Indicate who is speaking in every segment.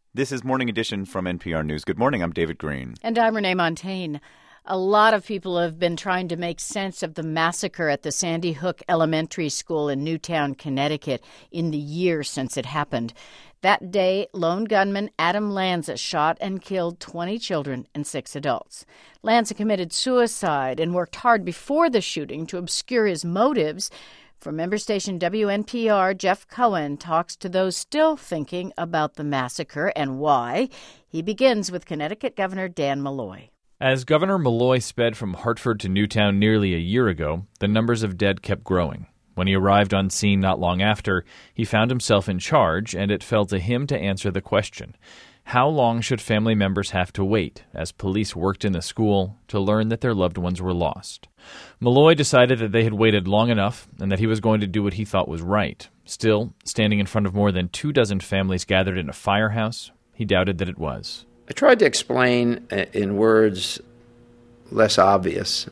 Speaker 1: This is Morning Edition from NPR News. Good morning, I'm David Green.
Speaker 2: And I'm Renee Montaigne. A lot of people have been trying to make sense of the massacre at the Sandy Hook Elementary School in Newtown, Connecticut, in the year since it happened. That day, lone gunman Adam Lanza shot and killed 20 children and 6 adults. Lanza committed suicide and worked hard before the shooting to obscure his motives. For member station WNPR, Jeff Cohen talks to those still thinking about the massacre and why. He begins with Connecticut Governor Dan Malloy.
Speaker 3: As Governor Malloy sped from Hartford to Newtown nearly a year ago, the numbers of dead kept growing. When he arrived on scene not long after, he found himself in charge, and it fell to him to answer the question: how long should family members have to wait as police worked in the school to learn that their loved ones were lost? Malloy decided that they had waited long enough and that he was going to do what he thought was right. Still, standing in front of more than 24 families gathered in a firehouse, he doubted that it was.
Speaker 4: I tried to explain in words less obvious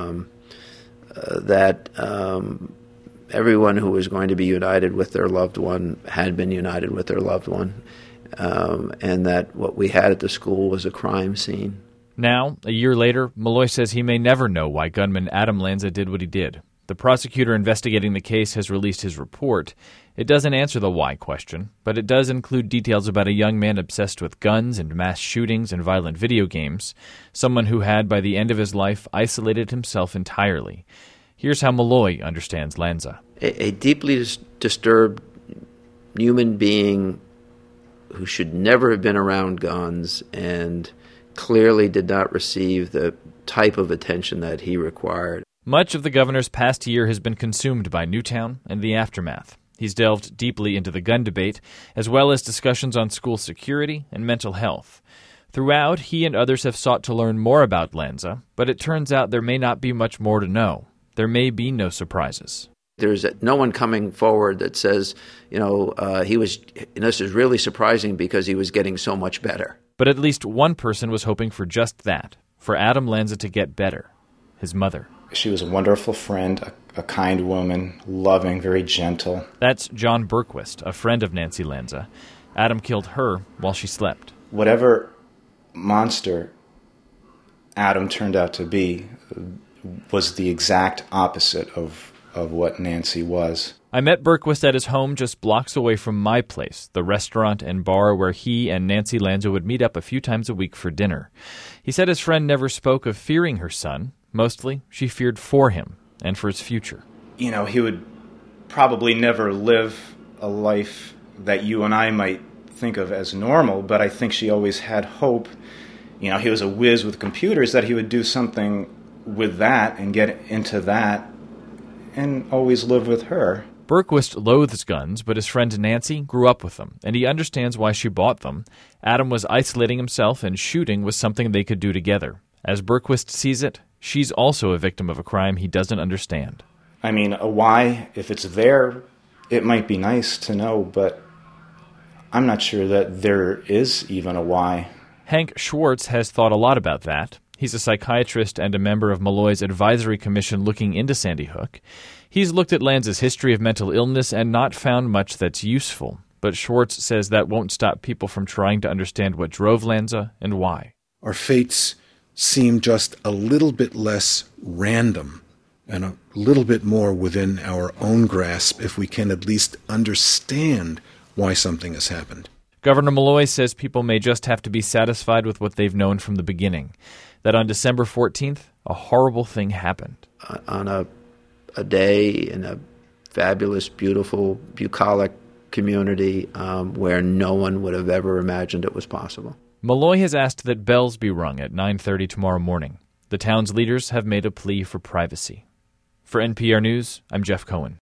Speaker 4: that everyone who was going to be united with their loved one had been united with their loved one, and that what we had at the school was a crime scene.
Speaker 3: Now, a year later, Malloy says he may never know why gunman Adam Lanza did what he did. The prosecutor investigating the case has released his report. It doesn't answer the why question, but it does include details about a young man obsessed with guns and mass shootings and violent video games, someone who had, by the end of his life, isolated himself entirely. Here's how Malloy understands Lanza.
Speaker 4: A deeply disturbed human being who should never have been around guns and clearly did not receive the type of attention that he required.
Speaker 3: Much of the governor's past year has been consumed by Newtown and the aftermath. He's delved deeply into the gun debate, as well as discussions on school security and mental health. Throughout, he and others have sought to learn more about Lanza, but it turns out there may not be much more to know. There may be no surprises.
Speaker 4: There's no one coming forward that says, this is really surprising because he was getting so much better.
Speaker 3: But at least one person was hoping for just that, for Adam Lanza to get better, his mother.
Speaker 5: She was a wonderful friend, a kind woman, loving, very gentle.
Speaker 3: That's John Berquist, a friend of Nancy Lanza. Adam killed her while she slept.
Speaker 5: Whatever monster Adam turned out to be was the exact opposite of what Nancy was.
Speaker 3: I met Berquist at his home just blocks away from my place, the restaurant and bar where he and Nancy Lanza would meet up a few times a week for dinner. He said his friend never spoke of fearing her son. Mostly, she feared for him and for his future.
Speaker 5: He would probably never live a life that you and I might think of as normal, but I think she always had hope. He was a whiz with computers, that he would do something with that and get into that and always live with her.
Speaker 3: Berquist loathes guns, but his friend Nancy grew up with them, and he understands why she bought them. Adam was isolating himself, and shooting was something they could do together. As Berquist sees it, she's also a victim of a crime he doesn't understand.
Speaker 5: A why, if it's there, it might be nice to know, but I'm not sure that there is even a why.
Speaker 3: Hank Schwartz has thought a lot about that. He's a psychiatrist and a member of Malloy's advisory commission looking into Sandy Hook. He's looked at Lanza's history of mental illness and not found much that's useful. But Schwartz says that won't stop people from trying to understand what drove Lanza and why.
Speaker 6: Our fates seem just a little bit less random and a little bit more within our own grasp if we can at least understand why something has happened.
Speaker 3: Governor Malloy says people may just have to be satisfied with what they've known from the beginning, that on December 14th, a horrible thing happened.
Speaker 4: On a day in a fabulous, beautiful, bucolic community where no one would have ever imagined it was possible.
Speaker 3: Malloy has asked that bells be rung at 9:30 tomorrow morning. The town's leaders have made a plea for privacy. For NPR News, I'm Jeff Cohen.